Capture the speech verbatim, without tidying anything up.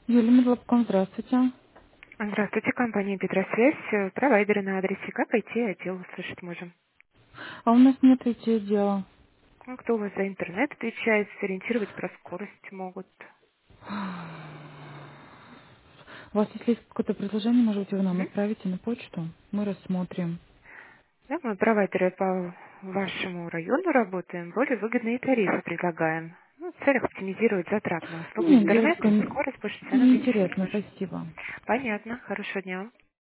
Юлия Медлабком, здравствуйте. Здравствуйте, компания Петросвязь, э, провайдеры на адресе. Как пойти отдел услышать можем? А у нас нет I T-отдела. Ну, кто у вас за интернет отвечает, сориентировать про скорость могут. У вас, если есть какое-то предложение, можете вы нам Мгм. отправить на почту. Мы рассмотрим. Да, мы провайдеры по вашему району работаем, более выгодные тарифы предлагаем. Ну, в целях оптимизировать затраты на услугу Нет, интернет девушка, и не- скорость больше всего нам видите, не неинтересно, нужно. спасибо. Понятно, хорошего дня.